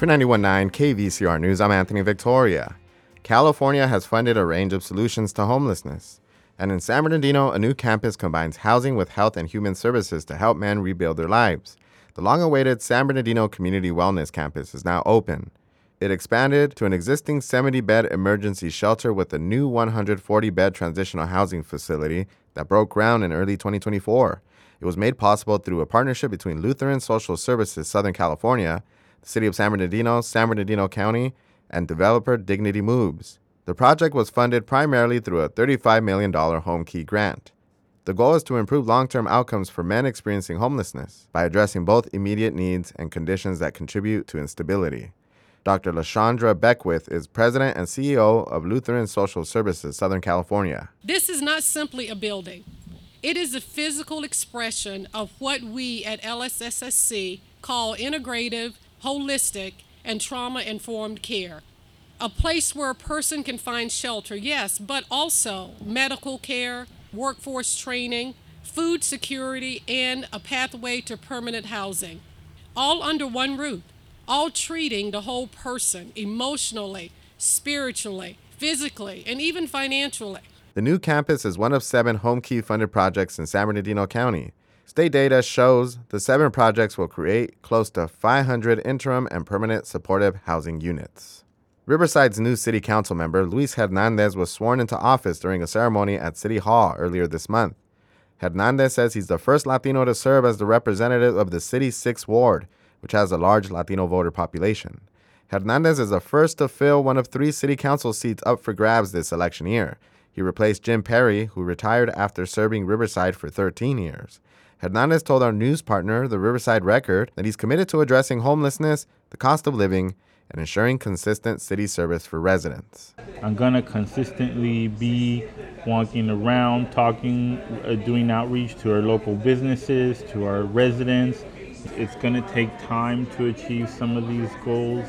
For 91.9 KVCR News, I'm Anthony Victoria. California has funded a range of solutions to homelessness. And in San Bernardino, a new campus combines housing with health and human services to help men rebuild their lives. The long-awaited San Bernardino Community Wellness Campus is now open. It expanded to an existing 70-bed emergency shelter with a new 140-bed transitional housing facility that broke ground in early 2024. It was made possible through a partnership between Lutheran Social Services Southern California, the City of San Bernardino County, and developer Dignity Moves. The project was funded primarily through a $35 million Home Key grant. The goal is to improve long-term outcomes for men experiencing homelessness by addressing both immediate needs and conditions that contribute to instability. Dr. LaShondra Beckwith is president and CEO of Lutheran Social Services Southern California. This is not simply a building. It is a physical expression of what we at LSSSC call integrative, holistic, and trauma-informed care. A place where a person can find shelter, yes, but also medical care, workforce training, food security, and a pathway to permanent housing. All under one roof, all treating the whole person emotionally, spiritually, physically, and even financially. The new campus is one of 7 Home Key funded projects in San Bernardino County. State data shows the 7 projects will create close to 500 interim and permanent supportive housing units. Riverside's new city council member, Luis Hernandez, was sworn into office during a ceremony at City Hall earlier this month. Hernandez says he's the first Latino to serve as the representative of the city's 6th ward, which has a large Latino voter population. Hernandez is the first to fill one of 3 city council seats up for grabs this election year. He replaced Jim Perry, who retired after serving Riverside for 13 years. Hernandez told our news partner, the Riverside Record, that he's committed to addressing homelessness, the cost of living, and ensuring consistent city service for residents. I'm going to consistently be walking around, talking, doing outreach to our local businesses, to our residents. It's going to take time to achieve some of these goals,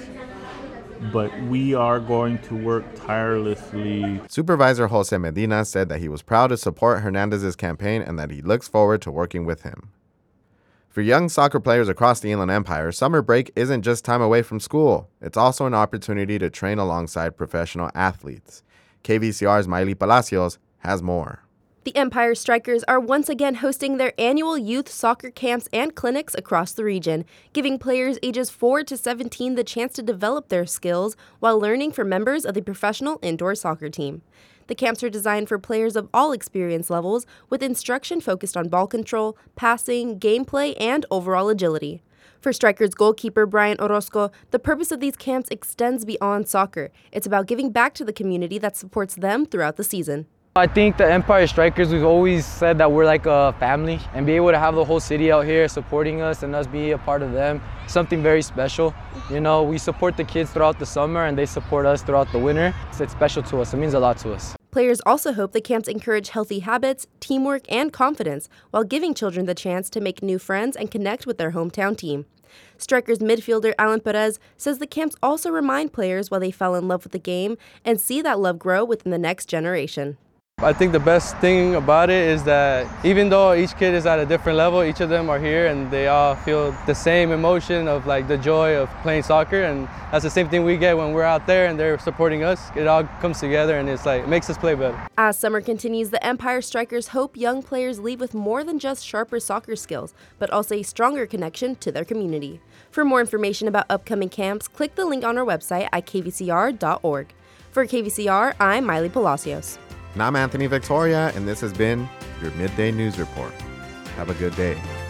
but we are going to work tirelessly. Supervisor Jose Medina said that he was proud to support Hernandez's campaign and that he looks forward to working with him. For young soccer players across the Inland Empire, summer break isn't just time away from school. It's also an opportunity to train alongside professional athletes. KVCR's Miley Palacios has more. The Empire Strikers are once again hosting their annual youth soccer camps and clinics across the region, giving players ages 4 to 17 the chance to develop their skills while learning from members of the professional indoor soccer team. The camps are designed for players of all experience levels, with instruction focused on ball control, passing, gameplay, and overall agility. For Strikers goalkeeper Brian Orozco, the purpose of these camps extends beyond soccer. It's about giving back to the community that supports them throughout the season. I think the Empire Strikers, we've always said that we're like a family, and be able to have the whole city out here supporting us and us be a part of them, something very special. You know, we support the kids throughout the summer and they support us throughout the winter. It's special to us. It means a lot to us. Players also hope the camps encourage healthy habits, teamwork, and confidence while giving children the chance to make new friends and connect with their hometown team. Strikers midfielder Alan Perez says the camps also remind players why they fell in love with the game and see that love grow within the next generation. I think the best thing about it is that even though each kid is at a different level, each of them are here and they all feel the same emotion of like the joy of playing soccer, and that's the same thing we get when we're out there and they're supporting us. It all comes together and it's like, it makes us play better. As summer continues, the Empire Strikers hope young players leave with more than just sharper soccer skills, but also a stronger connection to their community. For more information about upcoming camps, click the link on our website at kvcr.org. For KVCR, I'm Miley Palacios. And I'm Anthony Victoria, and this has been your Midday News Report. Have a good day.